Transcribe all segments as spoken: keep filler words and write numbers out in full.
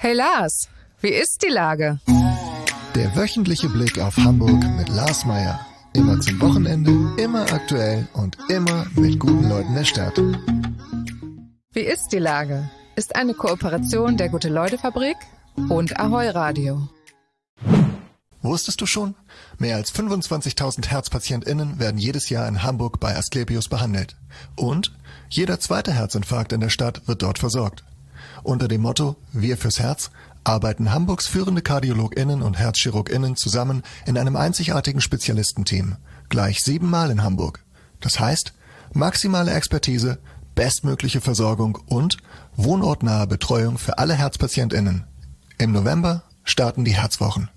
Hey Lars, wie ist die Lage? Der wöchentliche Blick auf Hamburg mit Lars Meyer. Immer zum Wochenende, immer aktuell und immer mit guten Leuten der Stadt. Wie ist die Lage? Ist eine Kooperation der Gute-Leute-Fabrik und Ahoi Radio. Wusstest du schon? Mehr als fünfundzwanzigtausend HerzpatientInnen werden jedes Jahr in Hamburg bei Asklepios behandelt. Und jeder zweite Herzinfarkt in der Stadt wird dort versorgt. Unter dem Motto Wir fürs Herz arbeiten Hamburgs führende KardiologInnen und HerzchirurgInnen zusammen in einem einzigartigen Spezialistenteam. Gleich siebenmal in Hamburg. Das heißt, maximale Expertise, bestmögliche Versorgung und wohnortnahe Betreuung für alle HerzpatientInnen. Im November starten die Herzwochen.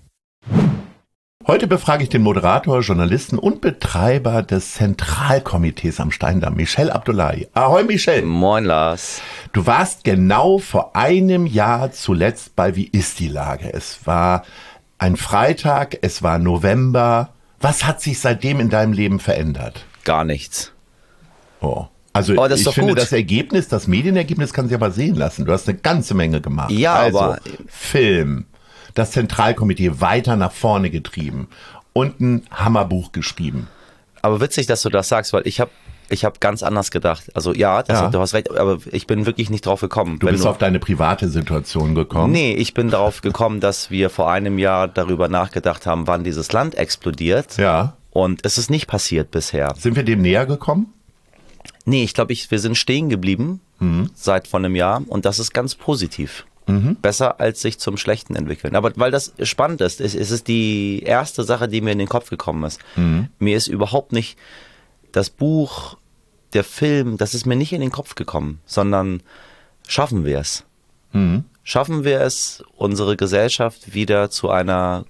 Heute befrage ich den Moderator, Journalisten und Betreiber des Zentralkomitees am Steindamm, Michel Abdullahi. Ahoi Michel. Moin Lars. Du warst genau vor einem Jahr zuletzt bei Wie ist die Lage? Es war ein Freitag, es war November. Was hat sich seitdem in deinem Leben verändert? Gar nichts. Oh. Also oh, das ist ich doch finde, gut. Das Ergebnis, das Medienergebnis kann sich aber sehen lassen. Du hast eine ganze Menge gemacht. Ja, also, aber Film, das Zentralkomitee weiter nach vorne getrieben und ein Hammerbuch geschrieben. Aber witzig, dass du das sagst, weil ich habe ich hab ganz anders gedacht. Also ja, das, Ja. du hast recht, aber ich bin wirklich nicht drauf gekommen. Du Wenn bist auf deine private Situation gekommen. Nee, ich bin darauf gekommen, dass wir vor einem Jahr darüber nachgedacht haben, wann dieses Land explodiert. Ja. Und es ist nicht passiert bisher. Sind wir dem näher gekommen? Nee, ich glaube, ich, wir sind stehen geblieben Mhm. seit von einem Jahr und das ist ganz positiv. Mhm. Besser als sich zum Schlechten entwickeln. Aber weil das spannend ist, es ist die erste Sache, die mir in den Kopf gekommen ist. Mhm. Mir ist überhaupt nicht das Buch, der Film, das ist mir nicht in den Kopf gekommen, sondern schaffen wir es? Mhm. Schaffen wir es, unsere Gesellschaft wieder zu einer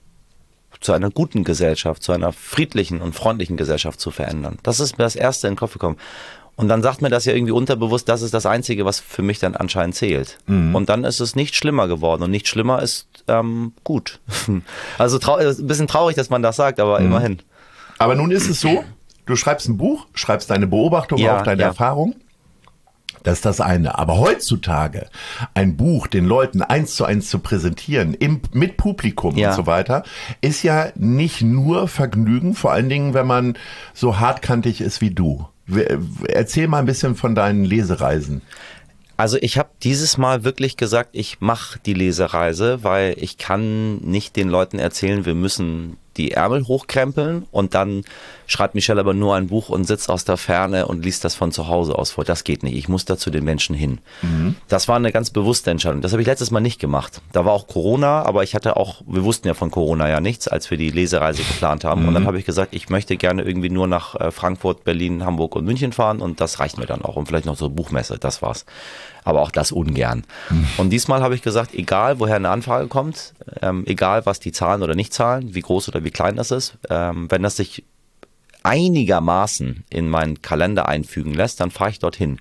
zu einer guten Gesellschaft, zu einer friedlichen und freundlichen Gesellschaft zu verändern? Das ist mir das Erste in den Kopf gekommen. Und dann sagt mir das ja irgendwie unterbewusst, das ist das Einzige, was für mich dann anscheinend zählt. Mhm. Und dann ist es nicht schlimmer geworden. Und nicht schlimmer ist ähm, gut. Also trau- ein bisschen traurig, dass man das sagt, aber Mhm. immerhin. Aber nun ist es so, du schreibst ein Buch, schreibst deine Beobachtung Ja, auf, deine ja. Erfahrung. Das ist das eine. Aber heutzutage ein Buch den Leuten eins zu eins zu präsentieren, im, mit Publikum Ja. und so weiter, ist ja nicht nur Vergnügen, vor allen Dingen, wenn man so hartkantig ist wie du. Erzähl mal ein bisschen von deinen Lesereisen. Also ich habe dieses Mal wirklich gesagt, ich mache die Lesereise, weil ich kann nicht den Leuten erzählen, wir müssen die Ärmel hochkrempeln und dann schreibt Michel aber nur ein Buch und sitzt aus der Ferne und liest das von zu Hause aus vor. Das geht nicht. Ich muss da zu den Menschen hin. Mhm. Das war eine ganz bewusste Entscheidung. Das habe ich letztes Mal nicht gemacht. Da war auch Corona, aber ich hatte auch, wir wussten ja von Corona ja nichts, als wir die Lesereise geplant haben. Mhm. Und dann habe ich gesagt, ich möchte gerne irgendwie nur nach äh, Frankfurt, Berlin, Hamburg und München fahren und das reicht mir dann auch. Und vielleicht noch so Buchmesse, das war's. Aber auch das ungern. Mhm. Und diesmal habe ich gesagt, egal woher eine Anfrage kommt, ähm, egal was die zahlen oder nicht zahlen, wie groß oder wie klein das ist, ähm, wenn das sich einigermaßen in meinen Kalender einfügen lässt, dann fahre ich dorthin.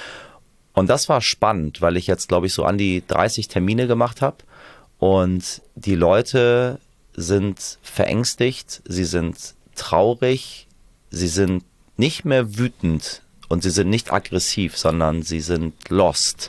Und das war spannend, weil ich jetzt, glaube ich, so an die dreißig Termine gemacht habe und die Leute sind verängstigt, sie sind traurig, sie sind nicht mehr wütend und sie sind nicht aggressiv, sondern sie sind lost.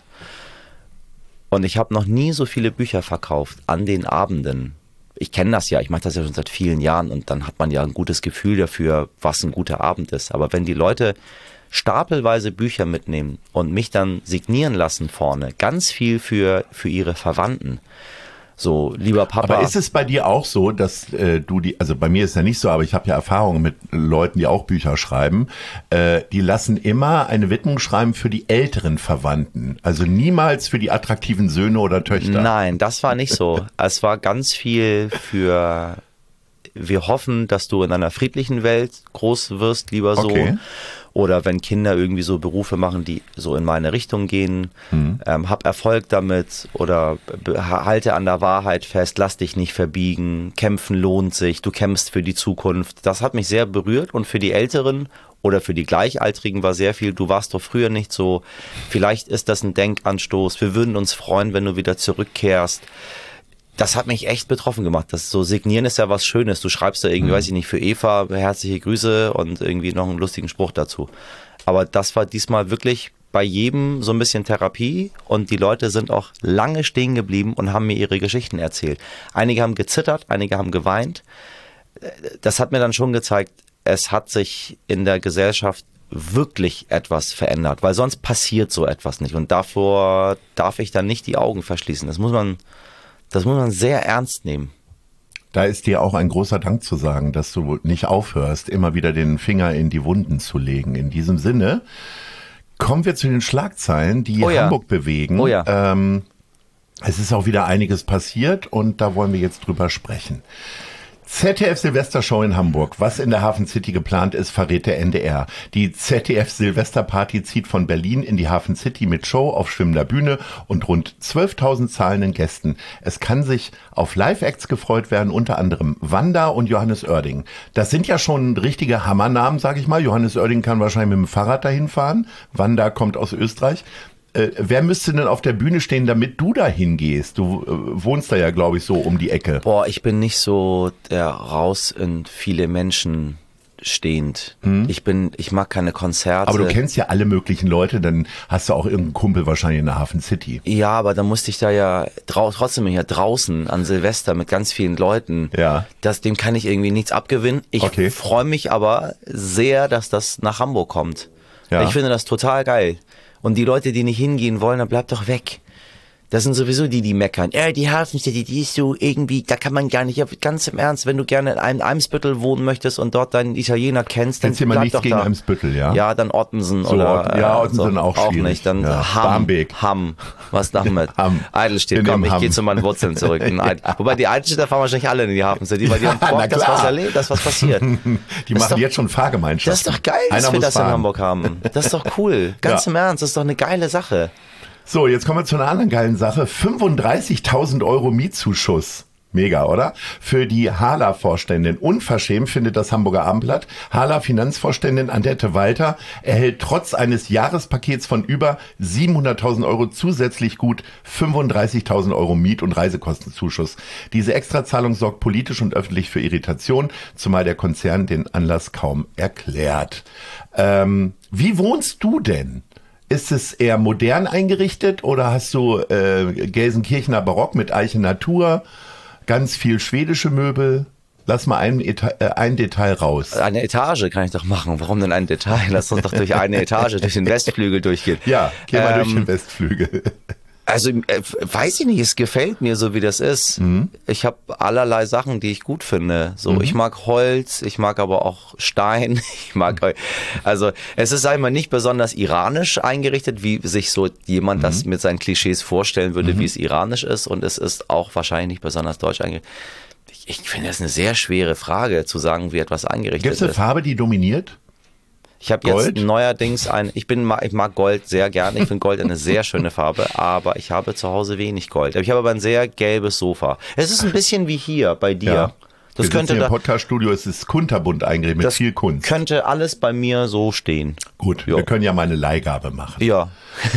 Und ich habe noch nie so viele Bücher verkauft an den Abenden. Ich kenne das ja, ich mache das ja schon seit vielen Jahren und dann hat man ja ein gutes Gefühl dafür, was ein guter Abend ist. Aber wenn die Leute stapelweise Bücher mitnehmen und mich dann signieren lassen vorne, ganz viel für, für ihre Verwandten, so, lieber Papa. Aber ist es bei dir auch so, dass äh, du die, also bei mir ist ja nicht so, aber ich habe ja Erfahrungen mit Leuten, die auch Bücher schreiben, äh, die lassen immer eine Widmung schreiben für die älteren Verwandten, also niemals für die attraktiven Söhne oder Töchter. Nein, das war nicht so. Es war ganz viel für, wir hoffen, dass du in einer friedlichen Welt groß wirst, lieber Sohn. Okay. Oder wenn Kinder irgendwie so Berufe machen, die so in meine Richtung gehen, mhm. ähm, hab Erfolg damit oder halte an der Wahrheit fest, lass dich nicht verbiegen, kämpfen lohnt sich, du kämpfst für die Zukunft. Das hat mich sehr berührt und für die Älteren oder für die Gleichaltrigen war sehr viel, du warst doch früher nicht so, vielleicht ist das ein Denkanstoß, wir würden uns freuen, wenn du wieder zurückkehrst. Das hat mich echt betroffen gemacht. Das so signieren ist ja was Schönes. Du schreibst da irgendwie, mhm. weiß ich nicht, für Eva herzliche Grüße und irgendwie noch einen lustigen Spruch dazu. Aber das war diesmal wirklich bei jedem so ein bisschen Therapie und die Leute sind auch lange stehen geblieben und haben mir ihre Geschichten erzählt. Einige haben gezittert, einige haben geweint. Das hat mir dann schon gezeigt, es hat sich in der Gesellschaft wirklich etwas verändert, weil sonst passiert so etwas nicht und davor darf ich dann nicht die Augen verschließen. Das muss man, das muss man sehr ernst nehmen. Da ist dir auch ein großer Dank zu sagen, dass du nicht aufhörst, immer wieder den Finger in die Wunden zu legen. In diesem Sinne kommen wir zu den Schlagzeilen, die oh ja. Hamburg bewegen. Oh ja. Ähm, es ist auch wieder einiges passiert und da wollen wir jetzt drüber sprechen. Z D F Silvestershow in Hamburg. Was in der Hafen City geplant ist, verrät der N D R. Die Z D F Silvesterparty zieht von Berlin in die Hafen City mit Show auf schwimmender Bühne und rund zwölftausend zahlenden Gästen. Es kann sich auf Live-Acts gefreut werden, unter anderem Wanda und Johannes Oerding. Das sind ja schon richtige Hammernamen, sag ich mal. Johannes Oerding kann wahrscheinlich mit dem Fahrrad dahin fahren. Wanda kommt aus Österreich. Äh, wer müsste denn auf der Bühne stehen, damit du da hingehst? Du äh, wohnst da ja, glaube ich, so um die Ecke. Boah, ich bin nicht so der raus in viele Menschen stehend. Hm. Ich bin, ich mag keine Konzerte. Aber du kennst ja alle möglichen Leute, dann hast du auch irgendeinen Kumpel wahrscheinlich in der Hafen City. Ja, aber dann musste ich da ja drau- trotzdem hier draußen an Silvester mit ganz vielen Leuten. Ja. Das, dem kann ich irgendwie nichts abgewinnen. Ich okay. freue mich aber sehr, dass das nach Hamburg kommt. Ja. Ich finde das total geil. Und die Leute, die nicht hingehen wollen, dann bleibt doch weg. Das sind sowieso die, die meckern. Ja, die Hafenstädte, die ist so irgendwie, da kann man gar nicht, ja, ganz im Ernst, wenn du gerne in einem Eimsbüttel wohnen möchtest und dort deinen Italiener kennst, dann Jetzt hier mal bleib nichts doch gegen da. Eimsbüttel, ja? Ja, dann Ottensen so, oder... Ja, äh, Ottensen so, auch auch schwierig. nicht, dann ja. Hamm, Barmbek. Hamm, was damit? Hamm. Eidelstedt, In komm, dem ich Hamm. gehe zu meinen Wurzeln zurück. In Eid- Wobei die Eidelstädter fahren wahrscheinlich alle in die Hafenstädte, weil die haben Na Bock, dass klar. was erlebt, dass was passiert. Die Das machen doch- jetzt schon Fahrgemeinschaften. Das ist doch geil, dass Einer wir muss das fahren. in Hamburg haben. Das ist doch cool. Ganz Ja. im Ernst, das ist doch eine geile Sache. So, jetzt kommen wir zu einer anderen geilen Sache. fünfunddreißigtausend Euro Mietzuschuss. Mega, oder? Für die Hala-Vorständin. Unverschämt findet das Hamburger Abendblatt. Hala-Finanzvorständin Annette Walter erhält trotz eines Jahrespakets von über siebenhunderttausend Euro zusätzlich gut fünfunddreißigtausend Euro Miet- und Reisekostenzuschuss. Diese Extrazahlung sorgt politisch und öffentlich für Irritation, zumal der Konzern den Anlass kaum erklärt. Ähm, wie wohnst du denn? Ist es eher modern eingerichtet oder hast du äh, Gelsenkirchener Barock mit Eiche Natur, ganz viel schwedische Möbel? Lass mal ein, Eta- äh, ein Detail raus. Eine Etage kann ich doch machen. Warum denn ein Detail? Lass uns doch durch eine Etage, durch den Westflügel durchgehen. Ja, geh mal Ähm, durch den Westflügel. Also äh, weiß ich nicht, es gefällt mir so, wie das ist. Mhm. Ich habe allerlei Sachen, die ich gut finde. So, Mhm. ich mag Holz, ich mag aber auch Stein. Ich mag, also es ist einmal nicht besonders iranisch eingerichtet, wie sich so jemand Mhm. das mit seinen Klischees vorstellen würde, mhm. wie es iranisch ist. Und es ist auch wahrscheinlich nicht besonders deutsch eingerichtet. Ich, ich finde das eine sehr schwere Frage, zu sagen, wie etwas eingerichtet Gibt es eine ist. Farbe, die dominiert? Ich habe Gold? jetzt neuerdings ein, ich bin, ich mag Gold sehr gerne, ich finde Gold eine sehr schöne Farbe, aber ich habe zu Hause wenig Gold. Ich habe aber ein sehr gelbes Sofa. Es ist ein bisschen wie hier bei dir. Ja. Das Wir könnte sitzen hier im da, Podcaststudio, es ist kunterbunt eingerichtet mit das viel Kunst. könnte alles bei mir so stehen. Gut, Ja. wir können ja mal eine Leihgabe machen. Ja.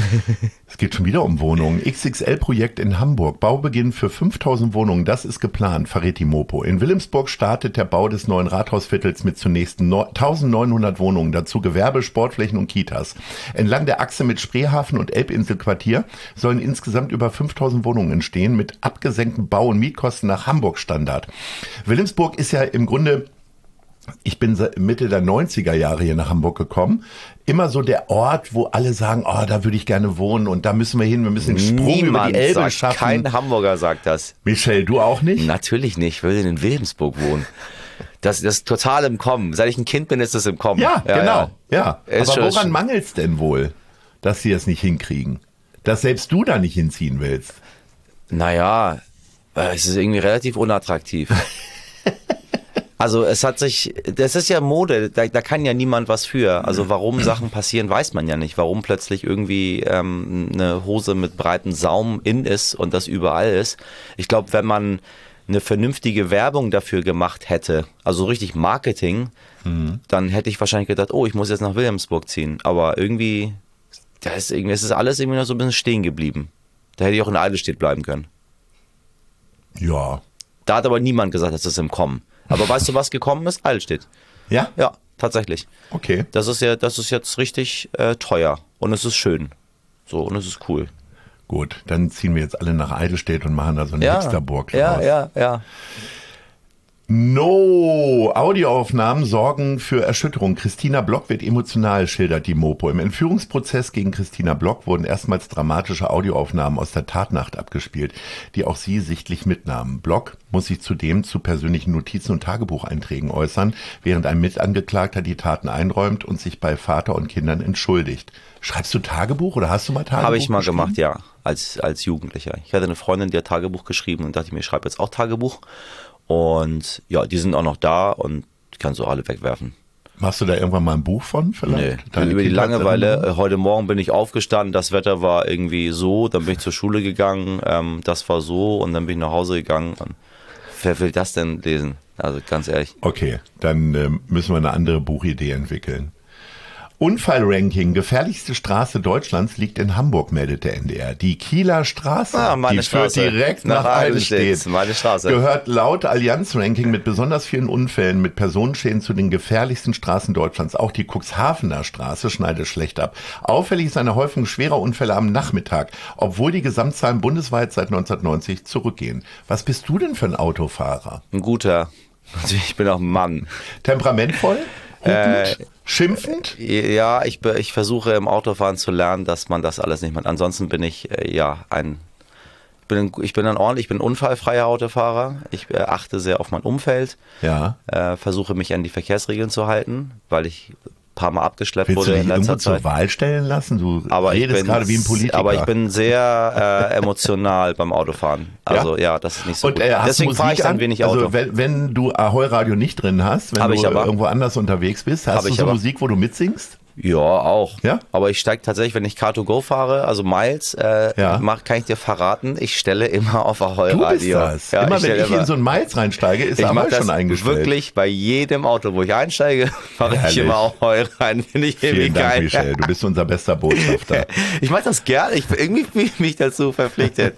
Es geht schon wieder um Wohnungen. X X L-Projekt in Hamburg. Baubeginn für fünftausend Wohnungen. Das ist geplant, verrät die Mopo. In Wilhelmsburg startet der Bau des neuen Rathausviertels mit zunächst neunzehnhundert Wohnungen. Dazu Gewerbe, Sportflächen und Kitas. Entlang der Achse mit Spreehafen und Elbinselquartier sollen insgesamt über fünftausend Wohnungen entstehen mit abgesenkten Bau- und Mietkosten nach Hamburg-Standard. Wilhelmsburg ist ja im Grunde... Ich bin Mitte der neunziger Jahre hier nach Hamburg gekommen. Immer so der Ort, wo alle sagen, oh, da würde ich gerne wohnen und da müssen wir hin, wir müssen den Sprung Niemand über die Elbe sagt, schaffen. kein Hamburger sagt das. Michelle, du auch nicht? Natürlich nicht, ich will in Wilhelmsburg wohnen. Das, das ist total im Kommen. Seit ich ein Kind bin, ist es im Kommen. Ja, genau. Ja. Ist Aber schon- woran mangelt es denn wohl, dass sie es nicht hinkriegen? Dass selbst du da nicht hinziehen willst? Naja, äh, es ist irgendwie relativ unattraktiv. Also es hat sich, das ist ja Mode, da, da kann ja niemand was für. Also warum Sachen passieren, weiß man ja nicht. Warum plötzlich irgendwie ähm, eine Hose mit breiten Saum in ist und das überall ist. Ich glaube, wenn man eine vernünftige Werbung dafür gemacht hätte, also richtig Marketing, mhm. dann hätte ich wahrscheinlich gedacht, oh, ich muss jetzt nach Wilhelmsburg ziehen. Aber irgendwie, da ist irgendwie, es ist alles irgendwie noch so ein bisschen stehen geblieben. Da hätte ich auch in Eidelstedt bleiben können. Ja. Da hat aber niemand gesagt, dass das im Kommen. Aber weißt du, was gekommen ist? Eidelstedt. Ja? Ja, tatsächlich. Okay. Das ist ja, das ist jetzt richtig äh, teuer und es ist schön. So, und es ist cool. Gut, dann ziehen wir jetzt alle nach Eidelstedt und machen da so eine Ja, Hipsterburg ja, draus. ja, ja. No, Audioaufnahmen sorgen für Erschütterung. Christina Block wird emotional, schildert die Mopo. Im Entführungsprozess gegen Christina Block wurden erstmals dramatische Audioaufnahmen aus der Tatnacht abgespielt, die auch sie sichtlich mitnahmen. Block muss sich zudem zu persönlichen Notizen und Tagebucheinträgen äußern, während ein Mitangeklagter die Taten einräumt und sich bei Vater und Kindern entschuldigt. Schreibst du Tagebuch oder hast du mal Tagebuch Habe ich mal geschrieben? gemacht, ja, als, als Jugendlicher. Ich hatte eine Freundin, die hat Tagebuch geschrieben und dachte ich mir, ich schreibe jetzt auch Tagebuch. Und ja, die sind auch noch da und ich kann sie alle wegwerfen. Machst du da irgendwann mal ein Buch von vielleicht? Nee, Deine über die Langeweile. Kindheitserinnerungen? äh, Heute Morgen bin ich aufgestanden, das Wetter war irgendwie so, dann bin ich zur Schule gegangen, ähm, das war so und dann bin ich nach Hause gegangen. Und wer will das denn lesen? Also ganz ehrlich. Okay, dann ähm, müssen wir eine andere Buchidee entwickeln. Unfallranking, gefährlichste Straße Deutschlands liegt in Hamburg, meldet der N D R. Die Kieler Straße, Ah, meine die führt Straße. direkt Nach nach Eidelstedt. Eidelstedt, Meine Straße. gehört laut Allianz-Ranking mit besonders vielen Unfällen mit Personenschäden zu den gefährlichsten Straßen Deutschlands. Auch die Cuxhavener Straße schneidet schlecht ab. Auffällig ist eine Häufung schwerer Unfälle am Nachmittag, obwohl die Gesamtzahlen bundesweit seit neunzehnhundertneunzig zurückgehen. Was bist du denn für ein Autofahrer? Ein guter. Also ich bin auch ein Mann. Temperamentvoll? Hupend? Äh, Schimpfend? Ja, ich, be- ich versuche im Autofahren zu lernen, dass man das alles nicht macht. Ansonsten bin ich äh, ja ein, ich bin, ein, ich bin ein ordentlich, ich bin ein unfallfreier Autofahrer. Ich äh, achte sehr auf mein Umfeld. Ja. Äh, versuche mich an die Verkehrsregeln zu halten, weil ich ein paar Mal abgeschleppt Willst du wurde dich in irgendwo letzter zur Zeit. Wahl stellen lassen? Du Aber ich redest bin, gerade wie ein Politiker. aber ich bin sehr äh, emotional beim Autofahren. Also ja, das ist nicht so Und, gut. äh, hast Deswegen du fahre ich Musik dann an? wenig Auto. Also wenn, wenn du Ahoi Radio nicht drin hast, wenn Hab du ich aber. irgendwo anders unterwegs bist, hast Hab du ich so aber. Musik, wo du mitsingst? Ja, auch. Ja? Aber ich steige tatsächlich, wenn ich Car to Go fahre, also Miles, äh, Ja. mach, kann ich dir verraten, ich stelle immer auf Ahoi Du bist Radio. das. Ja, immer ich wenn stelle ich in so ein Miles reinsteige, ist ich Ahoi mache das schon eingestellt. wirklich bei jedem Auto, wo ich einsteige, mache ich Herrlich. immer Ahoi rein. Finde ich irgendwie Vielen Dank, geil. Michel. Du bist unser bester Botschafter. Ich mache das gerne. Ich irgendwie fühle ich mich dazu verpflichtet.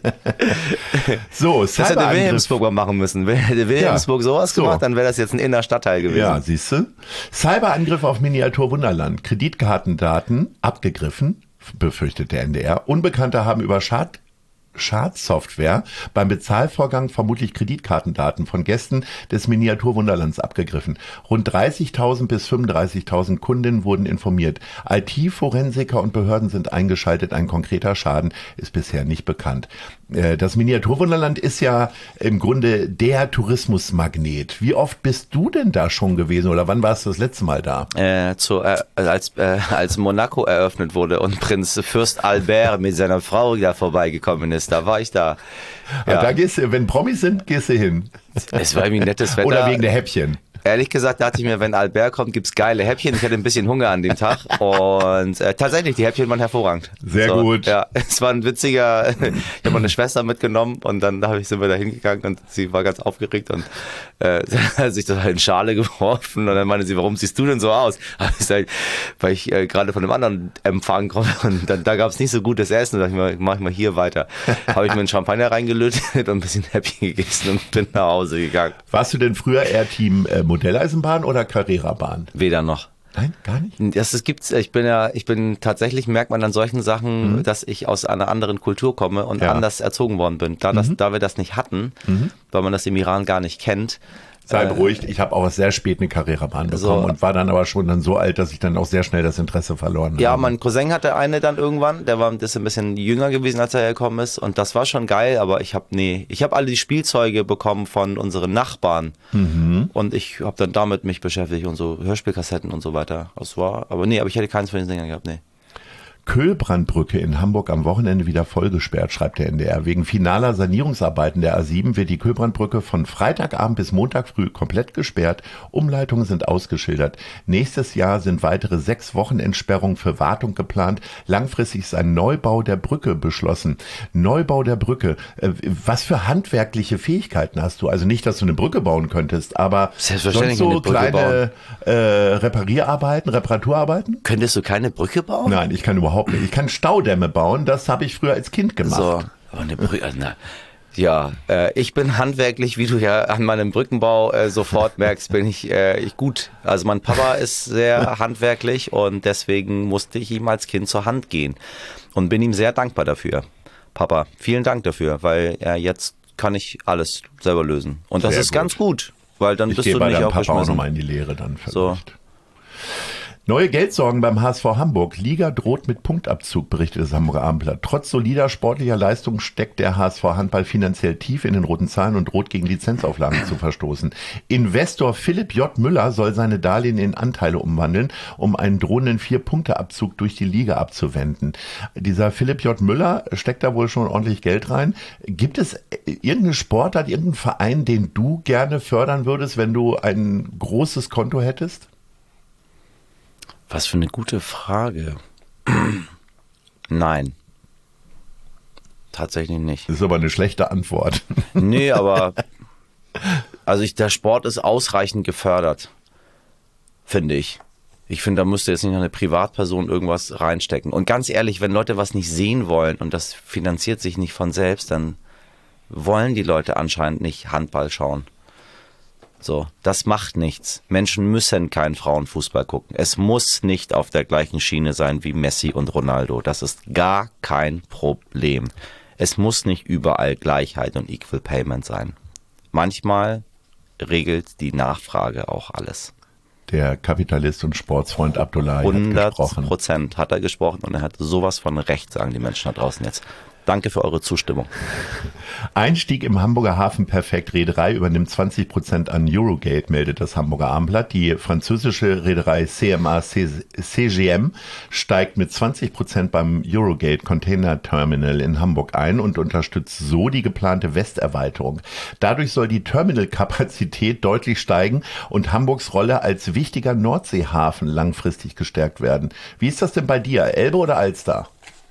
So, Das hätte Cyberangriff. Wilhelmsburg mal machen müssen. Hätte Wilhelmsburg sowas so. gemacht, dann wäre das jetzt ein Innerstadtteil gewesen. Ja, siehst du? Cyberangriff auf Miniatur Wunderland. Kreditkartendaten abgegriffen, befürchtet der N D R. Unbekannte haben über Schad Schadsoftware beim Bezahlvorgang vermutlich Kreditkartendaten von Gästen des Miniaturwunderlands abgegriffen. Rund dreißigtausend bis fünfunddreißigtausend Kundinnen wurden informiert. I T-Forensiker und Behörden sind eingeschaltet. Ein konkreter Schaden ist bisher nicht bekannt. Äh, Das Miniaturwunderland ist ja im Grunde der Tourismusmagnet. Wie oft bist du denn da schon gewesen oder wann warst du das letzte Mal da? Äh, zu, äh, als, äh, als Monaco eröffnet wurde und Prinz Fürst Albert mit seiner Frau da vorbeigekommen ist, da war ich da. Ja. Ja. Da gehst du, wenn Promis sind, gehst du hin. Es war irgendwie nettes Wetter. Oder wegen der Häppchen. Ehrlich gesagt dachte ich mir, wenn Albert kommt, gibt's geile Häppchen. Ich hatte ein bisschen Hunger an dem Tag und äh, tatsächlich, die Häppchen waren hervorragend. Sehr gut. Ja, es war ein witziger, ich habe meine Schwester mitgenommen und dann hab ich, sind wir da hingegangen und sie war ganz aufgeregt und äh, hat sich total in Schale geworfen und dann meinte sie, warum siehst du denn so aus? Hab ich gesagt, weil ich äh, gerade von einem anderen Empfang komme und dann, da gab's nicht so gutes Essen und dachte ich mir, mach ich mal hier weiter. Habe ich mir einen Champagner reingelötet und ein bisschen Häppchen gegessen und bin nach Hause gegangen. Warst du denn früher eher Team äh, Modelleisenbahn oder Carrera-Bahn? Weder noch. Nein, gar nicht. Das es gibt's. Ich bin ja, ich bin tatsächlich merkt man an solchen Sachen, Mhm. dass ich aus einer anderen Kultur komme und Ja. anders erzogen worden bin. Da das, da wir das nicht hatten, weil man das im Iran gar nicht kennt. Sei äh, beruhigt, ich habe auch sehr spät eine Carrera-Bahn bekommen So. und war dann aber schon dann so alt, dass ich dann auch sehr schnell das Interesse verloren Ja, habe. mein Cousin hatte eine dann irgendwann, der war das ein bisschen jünger gewesen, als er hergekommen ist und das war schon geil, aber ich habe nee, ich habe alle die Spielzeuge bekommen von unseren Nachbarn Mhm. und ich habe dann damit mich beschäftigt und so Hörspielkassetten und so weiter. Das war, aber nee, aber ich hätte keins von den Sängern gehabt, nee. Köhlbrandbrücke in Hamburg am Wochenende wieder voll gesperrt, schreibt der N D R. Wegen finaler Sanierungsarbeiten der A sieben wird die Köhlbrandbrücke von Freitagabend bis Montag früh komplett gesperrt. Umleitungen sind ausgeschildert. Nächstes Jahr sind weitere sechs Wochen Entsperrung für Wartung geplant. Langfristig ist ein Neubau der Brücke beschlossen. Neubau der Brücke. Äh, Was für handwerkliche Fähigkeiten hast du? Also nicht, dass du eine Brücke bauen könntest, aber Selbstverständlich sonst so eine Brücke kleine äh, Reparierarbeiten, Reparaturarbeiten? Könntest du keine Brücke bauen? Nein, ich kann überhaupt nicht. Ich kann Staudämme bauen, das habe ich früher als Kind gemacht. So, aber eine Brücke, also, na, Ja, äh, ich bin handwerklich, wie du ja an meinem Brückenbau äh, sofort merkst, bin ich, äh, ich gut. Also mein Papa ist sehr handwerklich und deswegen musste ich ihm als Kind zur Hand gehen und bin ihm sehr dankbar dafür. Papa, vielen Dank dafür, weil äh, jetzt kann ich alles selber lösen. Und das Sehr ist gut. ganz gut, weil dann Ich bist gehe du bei nicht deinem Papa auch aufgeschmissen. nochmal in die Lehre dann vielleicht. So. Neue Geldsorgen beim H S V Hamburg. Liga droht mit Punktabzug, berichtet das Hamburger Abendblatt. Trotz solider sportlicher Leistung steckt der H S V Handball finanziell tief in den roten Zahlen und droht gegen Lizenzauflagen zu verstoßen. Investor Philipp J. Müller soll seine Darlehen in Anteile umwandeln, um einen drohenden Vier-Punkte-Abzug durch die Liga abzuwenden. Dieser Philipp J. Müller steckt da wohl schon ordentlich Geld rein. Gibt es irgendeine Sportart, irgendeinen Verein, den du gerne fördern würdest, wenn du ein großes Konto hättest? Was für eine gute Frage. Nein. Tatsächlich nicht. Das ist aber eine schlechte Antwort. Nee, aber also ich, der Sport ist ausreichend gefördert, finde ich. Ich finde, da müsste jetzt nicht noch eine Privatperson irgendwas reinstecken. Und ganz ehrlich, wenn Leute was nicht sehen wollen und das finanziert sich nicht von selbst, dann wollen die Leute anscheinend nicht Handball schauen. So, das macht nichts. Menschen müssen keinen Frauenfußball gucken. Es muss nicht auf der gleichen Schiene sein wie Messi und Ronaldo. Das ist gar kein Problem. Es muss nicht überall Gleichheit und Equal Payment sein. Manchmal regelt die Nachfrage auch alles. Der Kapitalist und Sportsfreund Abdullahi hat hundert gesprochen. Prozent hat er gesprochen und er hat sowas von Recht, sagen die Menschen da draußen jetzt. Danke für eure Zustimmung. Einstieg im Hamburger Hafen perfekt. Reederei übernimmt zwanzig Prozent an Eurogate, meldet das Hamburger Abendblatt. Die französische Reederei C M A C G M steigt mit zwanzig Prozent beim Eurogate Container Terminal in Hamburg ein und unterstützt so die geplante Westerweiterung. Dadurch soll die Terminalkapazität deutlich steigen und Hamburgs Rolle als wichtiger Nordseehafen langfristig gestärkt werden. Wie ist das denn bei dir? Elbe oder Alster?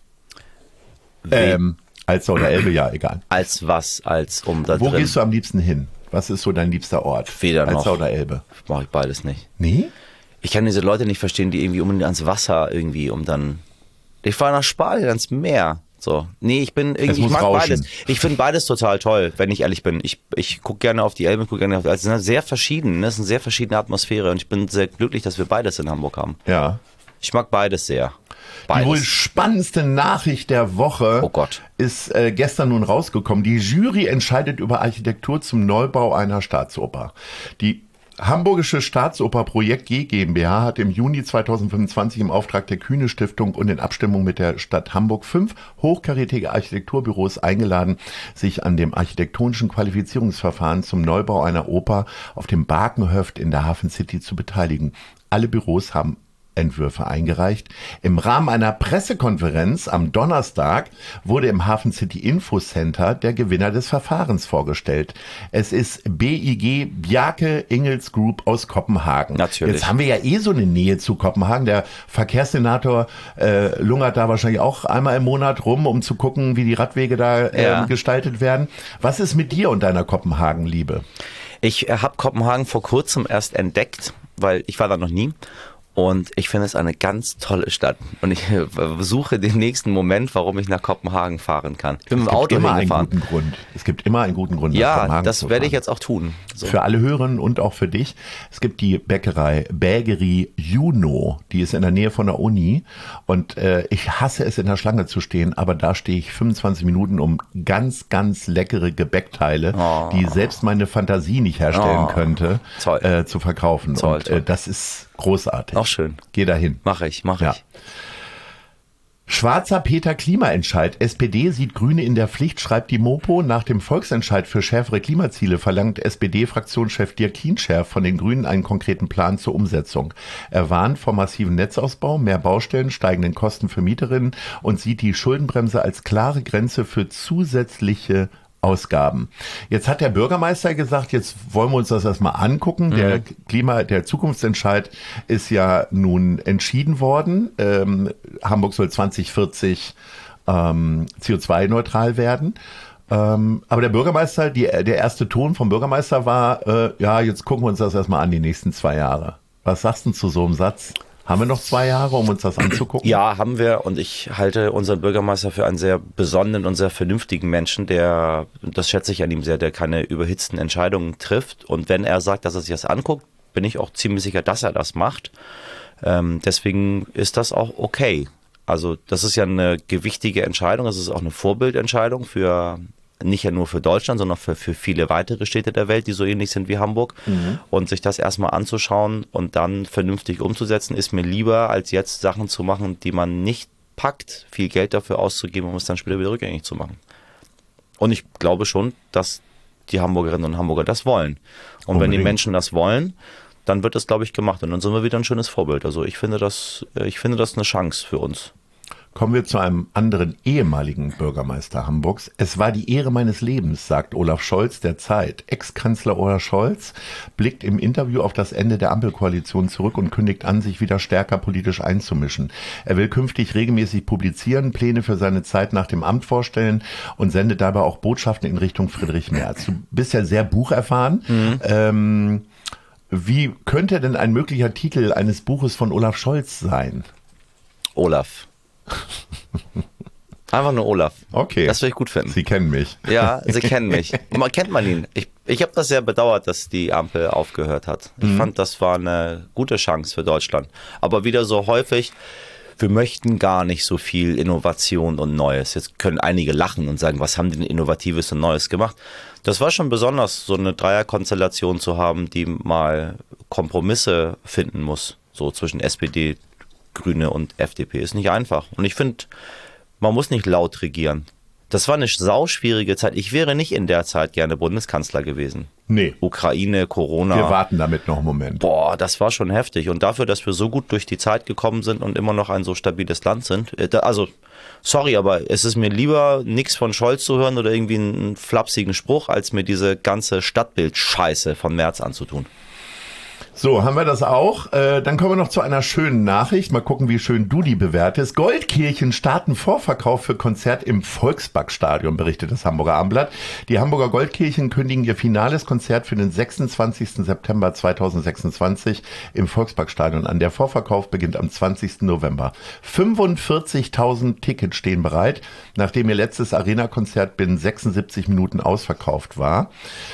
Ähm, Alster oder Elbe, ja, egal. Als was? Als um da Wo drin? gehst du am liebsten hin? Was ist so dein liebster Ort? Weder noch. Alster oder Elbe? Mache ich beides nicht. Nee? Ich kann diese Leute nicht verstehen, die irgendwie unbedingt ans Wasser irgendwie, um dann... Ich fahre nach Spanien ans Meer. So. Nee, ich bin irgendwie, ich muss mag rauschen. beides. Ich finde beides total toll, wenn ich ehrlich bin. Ich, ich gucke gerne auf die Elbe, gucke gerne auf die Elbe. Es sind sehr verschieden, ne? Es ist eine sehr verschiedene Atmosphäre und ich bin sehr glücklich, dass wir beides in Hamburg haben. Ja. Ich mag beides sehr. Die wohl Beides. spannendste Nachricht der Woche Oh Gott. ist äh, gestern nun rausgekommen. Die Jury entscheidet über Architektur zum Neubau einer Staatsoper. Die Hamburgische Staatsoper Projekt G GmbH hat im Juni zweitausendfünfundzwanzig im Auftrag der Kühne Stiftung und in Abstimmung mit der Stadt Hamburg fünf hochkarätige Architekturbüros eingeladen, sich an dem architektonischen Qualifizierungsverfahren zum Neubau einer Oper auf dem Barkenhöft in der Hafen City zu beteiligen. Alle Büros haben Entwürfe eingereicht. Im Rahmen einer Pressekonferenz am Donnerstag wurde im Hafen City Info Center der Gewinner des Verfahrens vorgestellt. Es ist B I G Bjarke Ingels Group aus Kopenhagen. Natürlich. Jetzt haben wir ja eh so eine Nähe zu Kopenhagen. Der Verkehrssenator äh, lungert da wahrscheinlich auch einmal im Monat rum, um zu gucken, wie die Radwege da äh, Ja. gestaltet werden. Was ist mit dir und deiner Kopenhagen-Liebe? Ich äh, habe Kopenhagen vor kurzem erst entdeckt, weil ich war da noch nie. Und ich finde es eine ganz tolle Stadt. Und ich äh, suche den nächsten Moment, warum ich nach Kopenhagen fahren kann. Ich bin mit dem Auto immer einen hingefahren. guten Grund. Es gibt immer einen guten Grund, nach Ja, Kopenhagen das zu werde ich fahren. jetzt auch tun. So. Für alle Hörerinnen und auch für dich. Es gibt die Bäckerei Bägerie Juno. Die ist in der Nähe von der Uni. Und äh, ich hasse es, in der Schlange zu stehen. Aber da stehe ich fünfundzwanzig Minuten, um ganz, ganz leckere Gebäckteile, Oh. die selbst meine Fantasie nicht herstellen Oh. könnte, Toll. äh, zu verkaufen. Toll, und toll. äh, das ist großartig. Auch schön. Geh dahin. Mache ich, mache Ja. ich. Schwarzer Peter Klimaentscheid. S P D sieht Grüne in der Pflicht, schreibt die Mopo. Nach dem Volksentscheid für schärfere Klimaziele verlangt S P D-Fraktionschef Dirk Kienscherf von den Grünen einen konkreten Plan zur Umsetzung. Er warnt vor massiven Netzausbau, mehr Baustellen, steigenden Kosten für Mieterinnen und sieht die Schuldenbremse als klare Grenze für zusätzliche Ausgaben. Jetzt hat der Bürgermeister gesagt, jetzt wollen wir uns das erstmal angucken. Mhm. Der Klima, der Zukunftsentscheid ist ja nun entschieden worden. Ähm, Hamburg soll zwanzig vierzig ähm, C O zwei neutral werden. Ähm, aber der Bürgermeister, die, der erste Ton vom Bürgermeister war, äh, ja, jetzt gucken wir uns das erstmal an, die nächsten zwei Jahre. Was sagst du zu so einem Satz? Haben wir noch zwei Jahre, um uns das anzugucken? Ja, haben wir. Und ich halte unseren Bürgermeister für einen sehr besonnenen und sehr vernünftigen Menschen, der, das schätze ich an ihm sehr, der keine überhitzten Entscheidungen trifft. Und wenn er sagt, dass er sich das anguckt, bin ich auch ziemlich sicher, dass er das macht. Ähm, deswegen ist das auch okay. Also das ist ja eine gewichtige Entscheidung. Das ist auch eine Vorbildentscheidung für nicht ja nur für Deutschland, sondern für, für viele weitere Städte der Welt, die so ähnlich sind wie Hamburg. Mhm. Und sich das erstmal anzuschauen und dann vernünftig umzusetzen, ist mir lieber, als jetzt Sachen zu machen, die man nicht packt, viel Geld dafür auszugeben, um es dann später wieder rückgängig zu machen. Und ich glaube schon, dass die Hamburgerinnen und Hamburger das wollen. Und Unbedingt. Wenn die Menschen das wollen, dann wird das, glaube ich, gemacht. Und dann sind wir wieder ein schönes Vorbild. Also ich finde das, ich finde das eine Chance für uns. Kommen wir zu einem anderen ehemaligen Bürgermeister Hamburgs. Es war die Ehre meines Lebens, sagt Olaf Scholz der Zeit. Ex-Kanzler Olaf Scholz blickt im Interview auf das Ende der Ampelkoalition zurück und kündigt an, sich wieder stärker politisch einzumischen. Er will künftig regelmäßig publizieren, Pläne für seine Zeit nach dem Amt vorstellen und sendet dabei auch Botschaften in Richtung Friedrich Merz. Du bist ja sehr bucherfahren. Mhm. Ähm, wie könnte denn ein möglicher Titel eines Buches von Olaf Scholz sein? Olaf. Einfach nur Olaf. Okay. Das würde ich gut finden. Sie kennen mich. Ja, Sie kennen mich. Man kennt man ihn. Ich, ich habe das sehr bedauert, dass die Ampel aufgehört hat. Ich mhm. fand, das war eine gute Chance für Deutschland. Aber wieder so häufig, wir möchten gar nicht so viel Innovation und Neues. Jetzt können einige lachen und sagen, was haben die denn Innovatives und Neues gemacht? Das war schon besonders, so eine Dreierkonstellation zu haben, die mal Kompromisse finden muss. So zwischen S P D, Grüne und F D P. Ist nicht einfach. Und ich finde, man muss nicht laut regieren. Das war eine sauschwierige Zeit. Ich wäre nicht in der Zeit gerne Bundeskanzler gewesen. Nee. Ukraine, Corona. Wir warten damit noch einen Moment. Boah, das war schon heftig. Und dafür, dass wir so gut durch die Zeit gekommen sind und immer noch ein so stabiles Land sind. Also, sorry, aber es ist mir lieber, nichts von Scholz zu hören oder irgendwie einen flapsigen Spruch, als mir diese ganze Stadtbild-Scheiße von Merz anzutun. So, haben wir das auch. Äh, dann kommen wir noch zu einer schönen Nachricht. Mal gucken, wie schön du die bewertest. Goldkirchen starten Vorverkauf für Konzert im Volksparkstadion, berichtet das Hamburger Abendblatt. Die Hamburger Goldkirchen kündigen ihr finales Konzert für den sechsundzwanzigsten September zweitausendsechsundzwanzig im Volksparkstadion an. Der Vorverkauf beginnt am zwanzigsten November. fünfundvierzigtausend Tickets stehen bereit, nachdem ihr letztes Arena-Konzert binnen sechsundsiebzig Minuten ausverkauft war.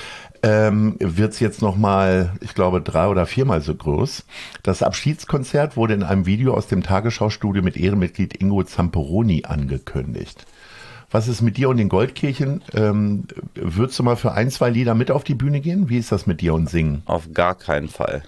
Ähm, wird es jetzt nochmal, ich glaube, drei- oder viermal so groß. Das Abschiedskonzert wurde in einem Video aus dem Tagesschau-Studio mit Ehrenmitglied Ingo Zamperoni angekündigt. Was ist mit dir und den Goldkirchen? Ähm, würdest du mal für ein, zwei Lieder mit auf die Bühne gehen? Wie ist das mit dir und Singen? Auf gar keinen Fall.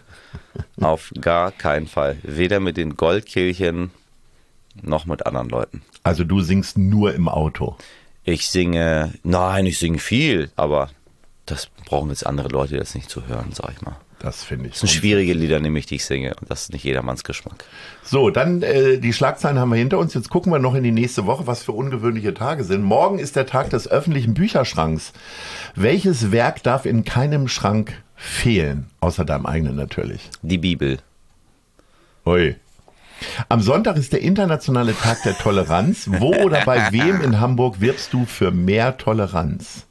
Auf gar keinen Fall. Weder mit den Goldkirchen noch mit anderen Leuten. Also du singst nur im Auto? Ich singe, nein, ich singe viel, aber das brauchen jetzt andere Leute jetzt nicht zu hören, sag ich mal. Das finde ich. Das sind schwierige Lieder, nämlich die ich singe. Und das ist nicht jedermanns Geschmack. So, dann äh, die Schlagzeilen haben wir hinter uns. Jetzt gucken wir noch in die nächste Woche, was für ungewöhnliche Tage sind. Morgen ist der Tag des öffentlichen Bücherschranks. Welches Werk darf in keinem Schrank fehlen? Außer deinem eigenen natürlich. Die Bibel. Ui. Am Sonntag ist der internationale Tag der Toleranz. Wo oder bei wem in Hamburg wirbst du für mehr Toleranz?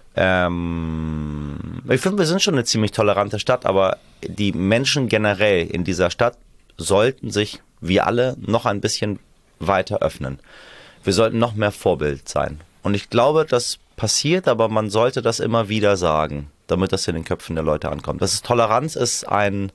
Ähm, ich finde, wir sind schon eine ziemlich tolerante Stadt, aber die Menschen generell in dieser Stadt sollten sich, wir alle, noch ein bisschen weiter öffnen. Wir sollten noch mehr Vorbild sein. Und ich glaube, das passiert, aber man sollte das immer wieder sagen, damit das in den Köpfen der Leute ankommt. Das ist, Toleranz ist ein,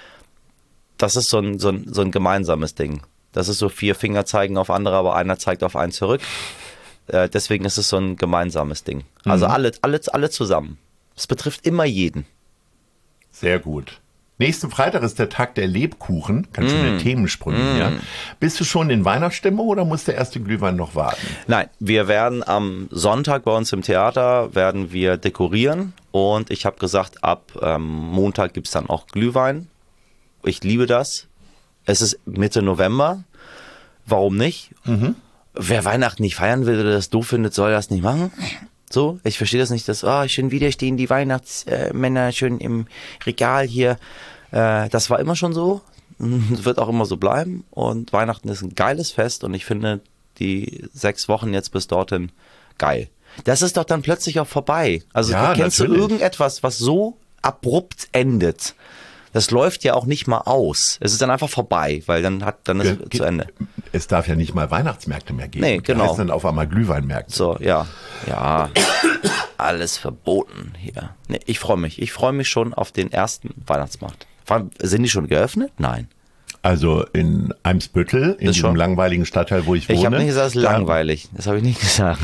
das ist so ein, so ein, so ein gemeinsames Ding. Das ist so vier Finger zeigen auf andere, aber einer zeigt auf einen zurück. Äh, deswegen ist es so ein gemeinsames Ding. Also mhm. alle, alle, alle zusammen. Es betrifft immer jeden. Sehr gut. Nächsten Freitag ist der Tag der Lebkuchen. Ganz mm. schöne Themensprünge mm. hier. Bist du schon in Weihnachtsstimmung oder muss der erste Glühwein noch warten? Nein, wir werden am Sonntag bei uns im Theater werden wir dekorieren. Und ich habe gesagt, ab ähm, Montag gibt es dann auch Glühwein. Ich liebe das. Es ist Mitte November. Warum nicht? Mhm. Wer Weihnachten nicht feiern will oder das doof findet, soll das nicht machen. So, ich verstehe das nicht, dass, oh, schon wieder stehen die Weihnachtsmänner schön im Regal hier. Äh, das war immer schon so, wird auch immer so bleiben. Und Weihnachten ist ein geiles Fest und ich finde die sechs Wochen jetzt bis dorthin geil. Das ist doch dann plötzlich auch vorbei. Also ja, kennst natürlich. du irgendetwas, was so abrupt endet? Das läuft ja auch nicht mal aus. Es ist dann einfach vorbei, weil dann hat dann ist Ge- zu Ende. Es darf ja nicht mal Weihnachtsmärkte mehr geben. Nee, genau. Das heißt dann auf einmal Glühweinmärkte. So, ja. Ja. Alles verboten hier. Nee, ich freue mich. Ich freue mich schon auf den ersten Weihnachtsmarkt. Sind die schon geöffnet? Nein. Also in Eimsbüttel, in Das diesem schon. langweiligen Stadtteil, wo ich wohne. Ich habe nicht gesagt, es ist da- langweilig. Das habe ich nicht gesagt.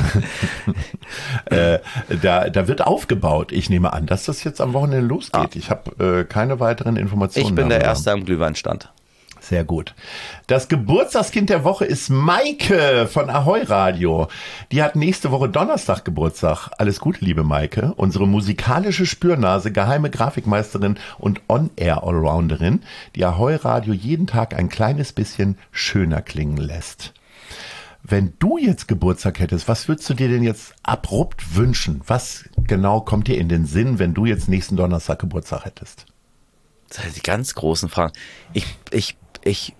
Äh, da, da wird aufgebaut. Ich nehme an, dass das jetzt am Wochenende losgeht. Ah. Ich habe äh, keine weiteren Informationen. Ich bin der darüber. Erste am Glühweinstand. Sehr gut. Das Geburtstagskind der Woche ist Maike von Ahoi Radio. Die hat nächste Woche Donnerstag Geburtstag. Alles Gute, liebe Maike. Unsere musikalische Spürnase, geheime Grafikmeisterin und On-Air-Allrounderin, die Ahoi Radio jeden Tag ein kleines bisschen schöner klingen lässt. Wenn du jetzt Geburtstag hättest, was würdest du dir denn jetzt abrupt wünschen? Was genau kommt dir in den Sinn, wenn du jetzt nächsten Donnerstag Geburtstag hättest? Das sind die ganz großen Fragen. Ich, ich, ich,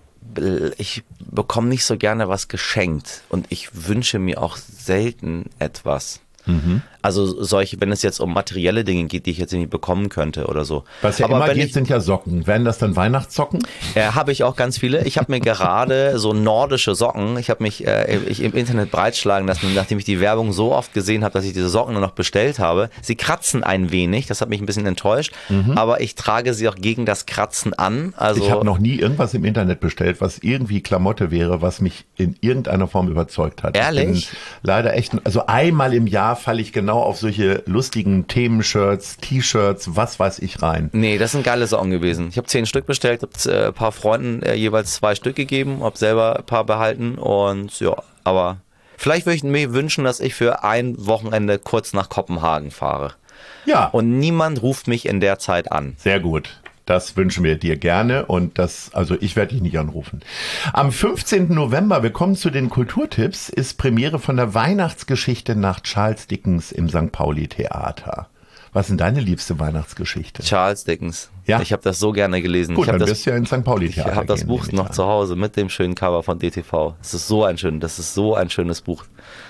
ich bekomme nicht so gerne was geschenkt und ich wünsche mir auch selten etwas. Mhm. Also solche, wenn es jetzt um materielle Dinge geht, die ich jetzt irgendwie bekommen könnte oder so. Was ja Aber immer wenn geht, ich, sind ja Socken. Werden das dann Weihnachtssocken? äh, habe ich auch ganz viele. Ich habe mir gerade so nordische Socken, ich habe mich äh, ich im Internet breitschlagen lassen, nachdem ich die Werbung so oft gesehen habe, dass ich diese Socken nur noch bestellt habe. Sie kratzen ein wenig, das hat mich ein bisschen enttäuscht, mhm. aber ich trage sie auch gegen das Kratzen an. Also Ich habe noch nie irgendwas im Internet bestellt, was irgendwie Klamotte wäre, was mich in irgendeiner Form überzeugt hat. Ehrlich? Ich bin leider echt, also einmal im Jahr falle ich genau auf solche lustigen Themenshirts, T-Shirts, was weiß ich rein. Nee, das sind geile Socken gewesen. Ich habe zehn Stück bestellt, habe äh, ein paar Freunden äh, jeweils zwei Stück gegeben, habe selber ein paar behalten und ja, aber vielleicht würde ich mir wünschen, dass ich für ein Wochenende kurz nach Kopenhagen fahre. Ja, Und niemand ruft mich in der Zeit an. sehr gut. Das wünschen wir dir gerne und das, also ich werde dich nicht anrufen. Am fünfzehnten November, wir kommen zu den Kulturtipps, ist Premiere von der Weihnachtsgeschichte nach Charles Dickens im Sankt Pauli Theater. Was ist denn deine liebste Weihnachtsgeschichte? Charles Dickens. Ja. Ich habe das so gerne gelesen. Gut, ich habe dann das, wirst du ja ins Sankt Pauli ich Theater hab das gehen, Buch nehme ich noch an. zu Hause mit dem schönen Cover von D T V. Es ist so ein schön, das ist so ein schönes Buch.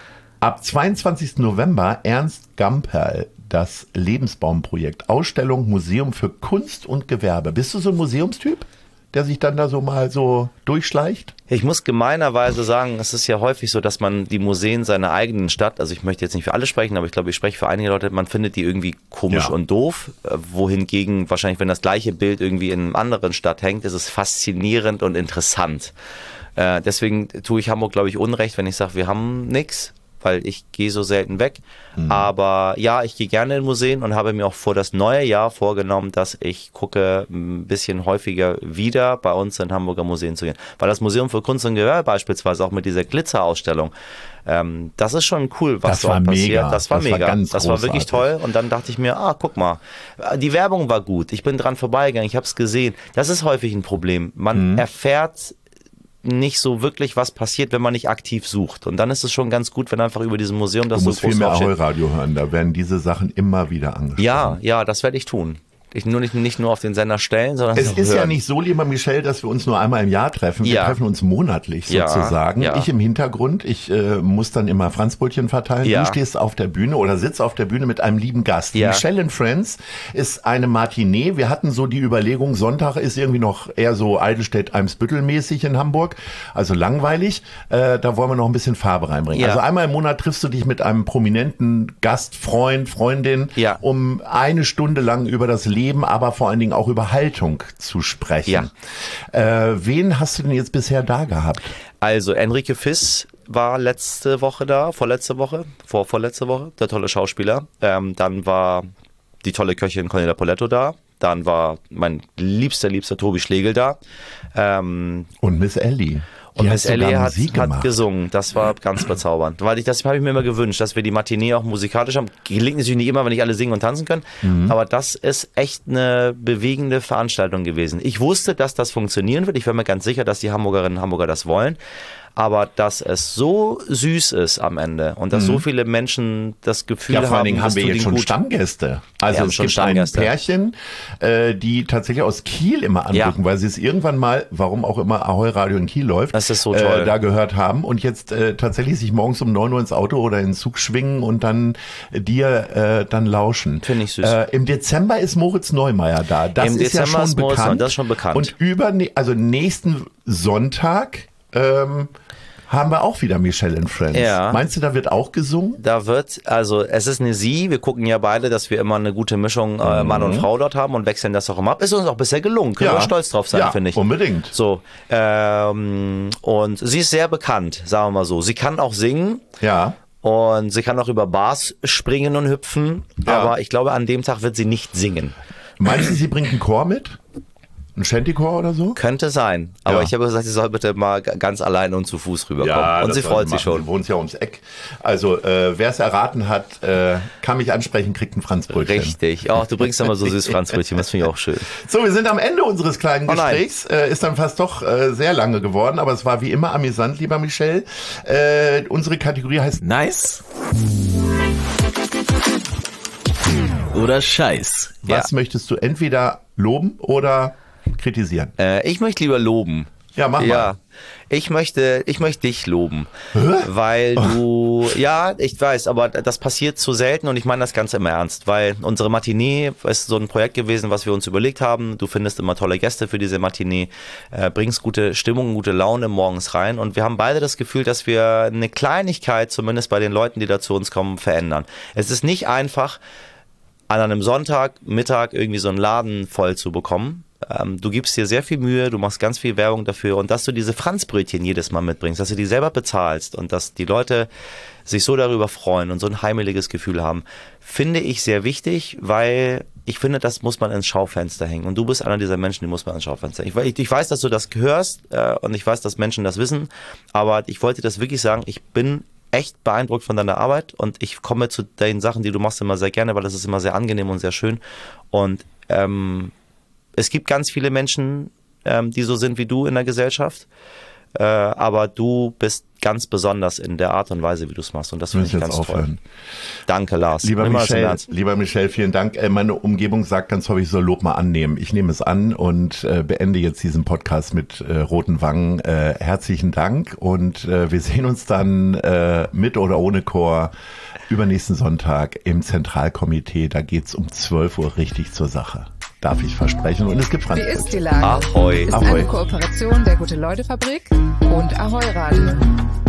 Ab zweiundzwanzigsten November Ernst Gamperl, das Lebensbaumprojekt, Ausstellung Museum für Kunst und Gewerbe. Bist du so ein Museumstyp, der sich dann da so mal so durchschleicht? Ich muss gemeinerweise sagen, es ist ja häufig so, dass man die Museen seiner eigenen Stadt, also ich möchte jetzt nicht für alle sprechen, aber ich glaube, ich spreche für einige Leute, man findet die irgendwie komisch Ja. und doof, äh, wohingegen wahrscheinlich, wenn das gleiche Bild irgendwie in einer anderen Stadt hängt, ist es faszinierend und interessant. Äh, deswegen tue ich Hamburg, glaube ich, Unrecht, wenn ich sage, wir haben nichts, weil ich gehe so selten weg. Mhm. Aber ja, ich gehe gerne in Museen und habe mir auch vor das neue Jahr vorgenommen, dass ich gucke, ein bisschen häufiger wieder bei uns in Hamburger Museen zu gehen. Weil das Museum für Kunst und Gewerbe beispielsweise auch mit dieser Glitzerausstellung, ähm, das ist schon cool, was Das dort war passiert. mega. Das war Das war mega. ganz das war wirklich großartig. toll. Und dann dachte ich mir, ah, guck mal, die Werbung war gut. Ich bin dran vorbeigegangen, ich habe es gesehen. Das ist häufig ein Problem. Man mhm. erfährt nicht so wirklich, was passiert, wenn man nicht aktiv sucht. Und dann ist es schon ganz gut, wenn einfach über diesem Museum das Du so musst groß viel mehr draufsteht. Ahoi-Radio hören, da werden diese Sachen immer wieder angesprochen. Ja, ja, das werde ich tun. Ich nur nicht, nicht nur auf den Sender stellen, sondern Es auch ist hören. ja nicht so, lieber Michel, dass wir uns nur einmal im Jahr treffen. Wir Ja. treffen uns monatlich Ja, sozusagen. ja. Ich im Hintergrund, ich äh, muss dann immer Franzbrötchen verteilen. Ja. Du stehst auf der Bühne oder sitzt auf der Bühne mit einem lieben Gast. Ja. Michel and Friends ist eine Matinee. Wir hatten so die Überlegung, Sonntag ist irgendwie noch eher so Eidelstedt-Eimsbüttel-mäßig in Hamburg, also langweilig. Äh, da wollen wir noch ein bisschen Farbe reinbringen. Ja. Also einmal im Monat triffst du dich mit einem prominenten Gast, Freund, Freundin, Ja. um eine Stunde lang über das Leben, aber vor allen Dingen auch über Haltung zu sprechen. Ja. Äh, wen hast du denn jetzt bisher da gehabt? Also Enrique Fiss war letzte Woche da, vorletzte Woche, vor vorletzte Woche, der tolle Schauspieler. Ähm, dann war die tolle Köchin Cornelia Poletto da. Dann war mein liebster, liebster Tobi Schlegel da. Ähm, Und Miss Ellie. Und Die Miss sogar Ellie hat, Musik hat gemacht. gesungen. Das war ganz bezaubernd. Weil ich, das habe ich mir immer gewünscht, dass wir die Matinee auch musikalisch haben. Gelingt natürlich nicht immer, wenn nicht alle singen und tanzen können. Mhm. Aber das ist echt eine bewegende Veranstaltung gewesen. Ich wusste, dass das funktionieren wird. Ich war mir ganz sicher, dass die Hamburgerinnen und Hamburger das wollen. aber dass es so süß ist am Ende und dass mhm. so viele Menschen das Gefühl ja, vor allen haben, Dingen haben wir jetzt schon gut. Stammgäste. Also es gibt ein Pärchen, äh, die tatsächlich aus Kiel immer anrufen, ja. weil sie es irgendwann mal, warum auch immer Ahoi Radio in Kiel läuft, das ist so toll. Äh, da gehört haben und jetzt äh, tatsächlich sich morgens um neun Uhr ins Auto oder in den Zug schwingen und dann äh, dir äh, dann lauschen. Finde ich süß. Äh, Im Dezember ist Moritz Neumeier da. Das Im ist Dezember ja schon ist Moritz bekannt. Neu, das ist schon bekannt. Und über, also nächsten Sonntag ähm, haben wir auch wieder Michelle and Friends. Ja. Meinst du, da wird auch gesungen? Da wird, also es ist eine Sie, wir gucken ja beide, dass wir immer eine gute Mischung äh, Mann und Frau dort haben und wechseln das auch immer ab. Ist uns auch bisher gelungen, können ja. wir stolz drauf sein, ja, finde ich. unbedingt. So, ähm, und sie ist sehr bekannt, sagen wir mal so. Sie kann auch singen. Ja. Und sie kann auch über Bars springen und hüpfen, ja. aber ich glaube, an dem Tag wird sie nicht singen. Meinst du, sie bringt einen Chor mit? Ein Shantychor oder so? Könnte sein. Aber ja. ich habe gesagt, sie soll bitte mal ganz allein und zu Fuß rüberkommen. Ja, und sie freut sich schon. Sie wohnt ja ums Eck. Also, äh, wer es erraten hat, äh, kann mich ansprechen, kriegt ein Franzbrötchen. Richtig. Auch du bringst immer so süß Franzbrötchen. Das finde ich auch schön. So, wir sind am Ende unseres kleinen oh Gesprächs. Äh, ist dann fast doch äh, sehr lange geworden, aber es war wie immer amüsant, lieber Michel. Äh, unsere Kategorie heißt Nice oder Scheiß. Was ja. möchtest du entweder loben oder kritisieren? Äh, ich möchte lieber loben. Ja, mach mal. Ja, ich möchte, ich möchte dich loben, Hä? weil du, ja, ich weiß, aber das passiert zu selten und ich meine das Ganze im Ernst, weil unsere Matinee ist so ein Projekt gewesen, was wir uns überlegt haben. Du findest immer tolle Gäste für diese Matinee, äh, bringst gute Stimmung, gute Laune morgens rein und wir haben beide das Gefühl, dass wir eine Kleinigkeit, zumindest bei den Leuten, die da zu uns kommen, verändern. Es ist nicht einfach, an einem Sonntag, Mittag irgendwie so einen Laden voll zu bekommen. Ähm, du gibst dir sehr viel Mühe, du machst ganz viel Werbung dafür und dass du diese Franzbrötchen jedes Mal mitbringst, dass du die selber bezahlst und dass die Leute sich so darüber freuen und so ein heimeliges Gefühl haben, finde ich sehr wichtig, weil ich finde, das muss man ins Schaufenster hängen und du bist einer dieser Menschen, die muss man ins Schaufenster hängen. Ich, ich weiß, dass du das hörst äh, und ich weiß, dass Menschen das wissen, aber ich wollte das wirklich sagen, ich bin echt beeindruckt von deiner Arbeit und ich komme zu den Sachen, die du machst, immer sehr gerne, weil das ist immer sehr angenehm und sehr schön und ähm, es gibt ganz viele Menschen, ähm, die so sind wie du in der Gesellschaft, äh, aber du bist ganz besonders in der Art und Weise, wie du es machst und das finde ich ganz aufhören. toll. Danke, Lars. Lieber Michel, lieber Michel, vielen Dank. Äh, meine Umgebung sagt ganz häufig, ich soll Lob mal annehmen. Ich nehme es an und äh, beende jetzt diesen Podcast mit äh, roten Wangen. Äh, herzlichen Dank und äh, wir sehen uns dann äh, mit oder ohne Chor übernächsten Sonntag im Zentralkomitee. Da geht's um zwölf Uhr richtig zur Sache. Darf ich versprechen. Und es gibt Wie ist die Franzbrötchen. Lage? Ahoi. Ist Ahoi. eine Kooperation der Gute-Leute-Fabrik und Ahoi Radio.